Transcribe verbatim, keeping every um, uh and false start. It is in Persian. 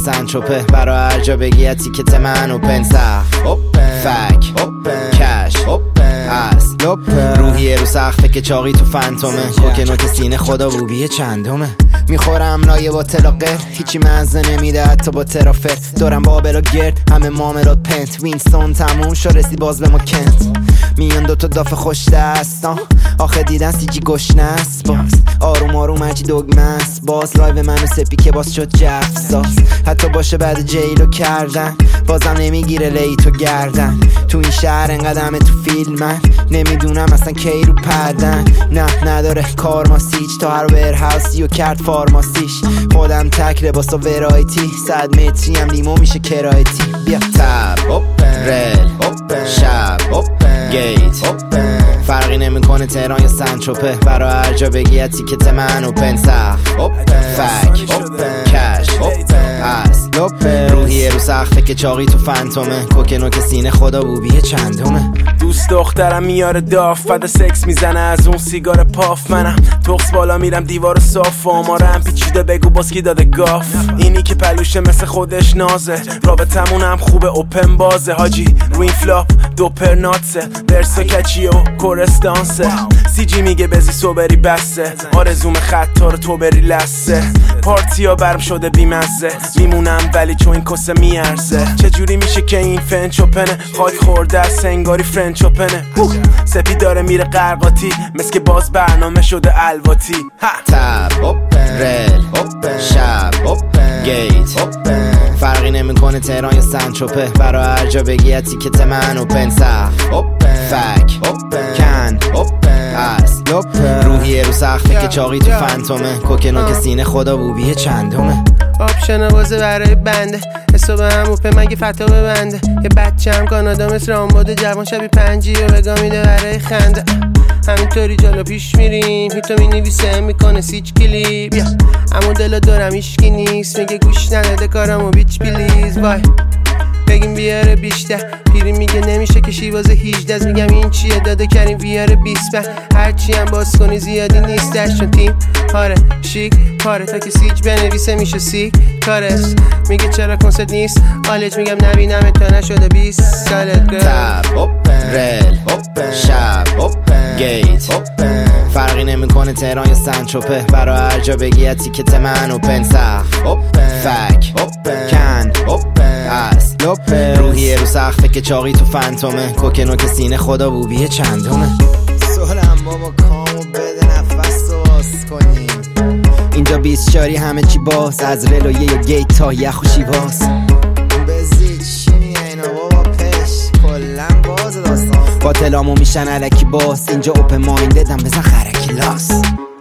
سنتروپه برا هر جا بگی تیکت من و پنسخ فک کش از روحیه رو سخفه که چاقی تو فنتومه کوک نوک سینه خدا بوبیه چندمه میخورم لایه با تلاقه هیچی مزه نمیده حتی با ترافر دارم بابلا گرد همه معاملات پنت وینستون تموم شو رسی باز به ما کنت میان دوتا داف خوش دستان آخه دیدن سیجی گشنه است باز آروم آروم هرچی دگمه است باز لایو منو سپی که باز شد جف ساز حتی باشه بعد جیلو کردن بازم نمیگیره لیتو گردن تو این شهر انقدمه تو فیلم من نمیدونم اصلا کی رو پردن نه نداره کارماسیچ تا هر ورهاوسی و کرد فارماسیش خودم تک لباس و ورایتی صد متری هم لیمو میشه کرایتی بیا تب رل شب گیت فرقی نمیکنه تهران یا سنتروپه برا هر جا بگی تیکت من و پنسخ فک کش از روحیه رو سخفه که چاقی تو فنتومه کوک نوک سینه خدا بوبیه چندمه دوست دخترم میاره داف فد سکس میزنه از اون سیگار پاف منم تخس بالا میرم دیوار صاف و آمارم پیچیده بگو باز کی داده گاف اینی که پلوشه مثل خودش نازه رابطمون هم خوبه اوپن بازه حاجی روی فلاپ دوپر ناتسه برسا کچی و کورستانسه سی جی میگه بزی سوبری بسته آرزوم خطا رو تو بری لسه پارتیا برم شده بیمزه میمونم ولی چون این کسه میارزه چجوری میشه که این فنچ اوپنه خاک خورده از سنگاری فرنچ اوپنه سپی داره میره قرقاتی مثل که باز برنامه شده الواتی تب رل شب گیت فرقی نمیکنه تهران یا سنتروپه برا هر جا بگی تیکت من و پنسخ فک کن از روحیه رو سخفه که چاقی تو فنتومه کوک نوک سینه خدا بوبیه چندمه آپشن بازه برای بنده حساب هم اوپه مگه فتا ببنده یه بچه هم کانادا مثل آنباده جوان شبی پنجی و بگا میده برای خنده همینطوری جلو پیش میریم هیتو می نویسه میکنه سیچ کلی بیا اما دلو دارم ایشکی نیست میگه گوش نداده کارمو بیچ پلیز وای بگیم بیاره بیشتر پیری میگه نمیشه که شیواز هجده میگم این چیه داده کریم بیاره بیست هرچی هم باز کنی زیادی نیستش چون تیم هاره شیک پاره تا که سیج بنویسه میشه سیک کارست میگه چرا کنسرت نیست آلج میگم نبینم تا نشده بیست سالت گل تب رل شب گیت فرقی نمیکنه تهران یا سنتروپه برا هر جا بگی تیکت من و پنسخ فک کن از روحیه رو سخفه که چاقی تو فنتومه کوک نوک سینه خدا بوبیه چندمه سولم بابا کامو بده نفس رو باز کنیم اینجا بیست شاری همه چی باز از رلویه یا گیت تا یخ و شیواز بزید چی میگه اینا بابا پش کلن باز داستان با تلامو میشن علکی باز اینجا اوپن ماینددم بزن خرکی لاس